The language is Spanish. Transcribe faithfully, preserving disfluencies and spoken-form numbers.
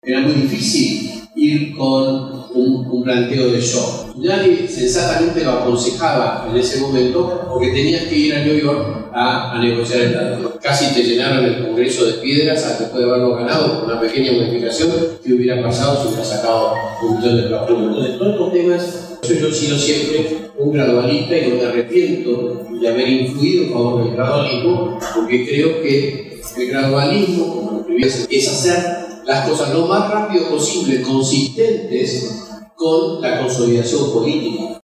Era muy difícil ir con un, un planteo de shock. Nadie sensatamente lo aconsejaba en ese momento porque tenías que ir a New York a, a negociar el tratado. Casi te llenaron el Congreso de piedras hasta después de haberlo ganado con una pequeña modificación que hubiera pasado si hubiera sacado un millón de platos. Entonces, todos estos temas, yo he sido siempre un gradualista y no me arrepiento de haber influido en favor del gradualismo, porque creo que el gradualismo, como lo escribí, es hacer las cosas lo más rápido posible, consistentes con la consolidación política.